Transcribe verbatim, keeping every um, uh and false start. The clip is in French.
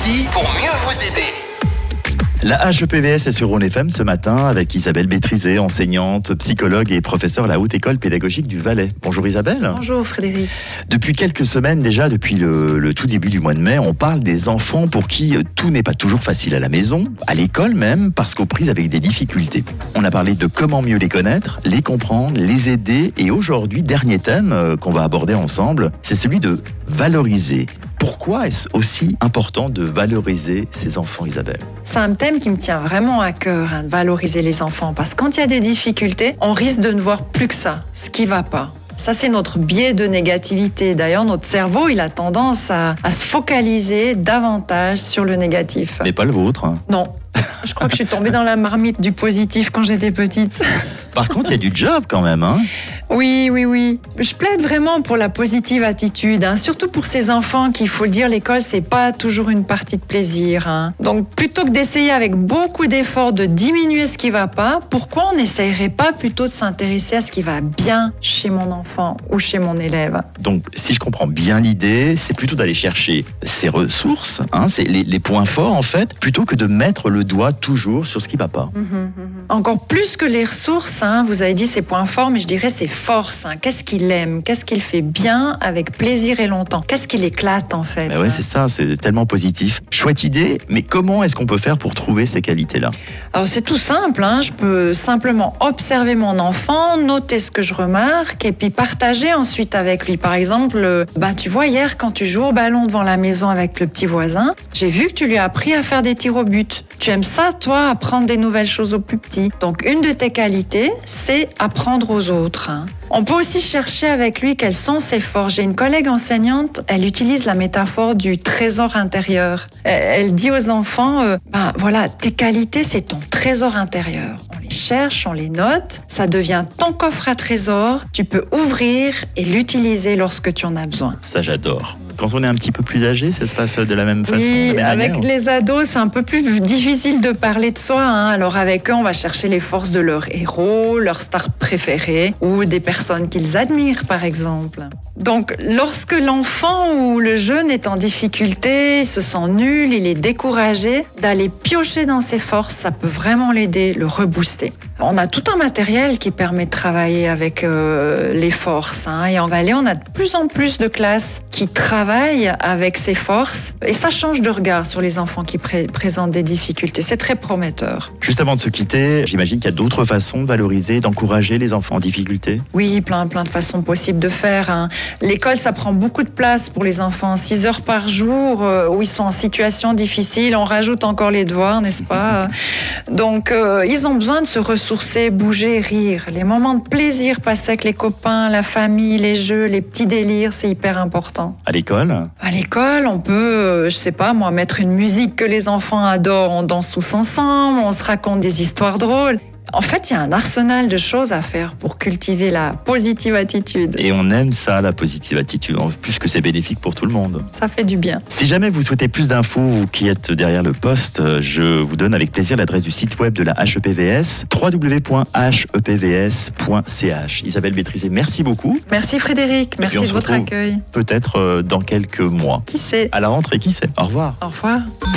midi pour mieux vous aider. La H E P V S est sur Rhône F M ce matin avec Isabelle Bétrizé, enseignante, psychologue et professeure à la Haute École Pédagogique du Valais. Bonjour Isabelle. Bonjour Frédéric. Depuis quelques semaines déjà, depuis le, le tout début du mois de mai, on parle des enfants pour qui tout n'est pas toujours facile à la maison, à l'école même, parce qu'aux prises avec des difficultés. On a parlé de comment mieux les connaître, les comprendre, les aider, et aujourd'hui, dernier thème euh, qu'on va aborder ensemble, c'est celui de valoriser. Pourquoi est-ce aussi important de valoriser ces enfants, Isabelle ? C'est un thème qui me tient vraiment à cœur, hein, de valoriser les enfants. Parce que quand il y a des difficultés, on risque de ne voir plus que ça, ce qui ne va pas. Ça, c'est notre biais de négativité. D'ailleurs, notre cerveau, il a tendance à, à se focaliser davantage sur le négatif. Mais pas le vôtre. Hein. Non. Je crois que je suis tombée dans la marmite du positif quand j'étais petite. Par contre, il y a du job quand même, hein ? Oui, oui, oui. Je plaide vraiment pour la positive attitude, hein. Surtout pour ces enfants qui, il faut le dire, l'école, c'est pas toujours une partie de plaisir. Hein. Donc, plutôt que d'essayer avec beaucoup d'efforts de diminuer ce qui va pas, pourquoi on n'essayerait pas plutôt de s'intéresser à ce qui va bien chez mon enfant ou chez mon élève ? Donc, si je comprends bien l'idée, c'est plutôt d'aller chercher ses ressources, hein, c'est les, les points forts en fait, plutôt que de mettre le doigt toujours sur ce qui va pas. Mmh, mmh. Encore plus que les ressources, hein, vous avez dit ses points forts, mais je dirais ses forces. Hein. Qu'est-ce qu'il aime ? Qu'est-ce qu'il fait bien, avec plaisir et longtemps ? Qu'est-ce qu'il éclate en fait ? Ben ouais, c'est ça, c'est tellement positif. Chouette idée, mais comment est-ce qu'on peut faire pour trouver ces qualités-là ? Alors c'est tout simple, hein. Je peux simplement observer mon enfant, noter ce que je remarque et puis partager ensuite avec lui. Par exemple, euh, ben, tu vois, hier quand tu joues au ballon devant la maison avec le petit voisin, j'ai vu que tu lui as appris à faire des tirs au but. Tu aimes ça, toi, apprendre des nouvelles choses aux plus petits. Donc, une de tes qualités, c'est apprendre aux autres. Hein. On peut aussi chercher avec lui quelles sont ses forces. J'ai une collègue enseignante, elle utilise la métaphore du trésor intérieur. Elle dit aux enfants, euh, ben, voilà, tes qualités, c'est ton trésor intérieur. On les cherche, on les note, ça devient ton coffre à trésor. Tu peux ouvrir et l'utiliser lorsque tu en as besoin. Ça, j'adore. Quand on est un petit peu plus âgé, ça se passe de la même façon, oui, de la même avec manière. les ados, c'est un peu plus difficile de parler de soi. Hein. Alors avec eux, on va chercher les forces de leur héros, leur star préférée ou des personnes qu'ils admirent, par exemple. Donc, lorsque l'enfant ou le jeune est en difficulté, il se sent nul, il est découragé, d'aller piocher dans ses forces, ça peut vraiment l'aider, le rebooster. On a tout un matériel qui permet de travailler avec euh, les forces. Hein. Et en Valais, on a de plus en plus de classes qui travaillent avec ces forces. Et ça change de regard sur les enfants qui pré- présentent des difficultés. C'est très prometteur. Juste avant de se quitter, j'imagine qu'il y a d'autres façons de valoriser, d'encourager les enfants en difficulté. Oui, plein, plein de façons possibles de faire. Hein. L'école, ça prend beaucoup de place pour les enfants. Six heures par jour, euh, où ils sont en situation difficile. On rajoute encore les devoirs, n'est-ce pas ? Donc, euh, ils ont besoin de se ressourcer, bouger, rire. Les moments de plaisir passés avec les copains, la famille, les jeux, les petits délires, c'est hyper important. À l'école ? À l'école, on peut, euh, je sais pas moi, mettre une musique que les enfants adorent. On danse tous ensemble, on se raconte des histoires drôles. En fait, il y a un arsenal de choses à faire pour cultiver la positive attitude. Et on aime ça, la positive attitude, en plus que c'est bénéfique pour tout le monde. Ça fait du bien. Si jamais vous souhaitez plus d'infos, vous qui êtes derrière le poste, je vous donne avec plaisir l'adresse du site web de la H E P V S, w w w point h e p v s point c h. Isabelle Bétrizé, merci beaucoup. Merci Frédéric, merci de votre accueil. Peut-être dans quelques mois. Qui sait ? À la rentrée, qui sait ? Au revoir. Au revoir.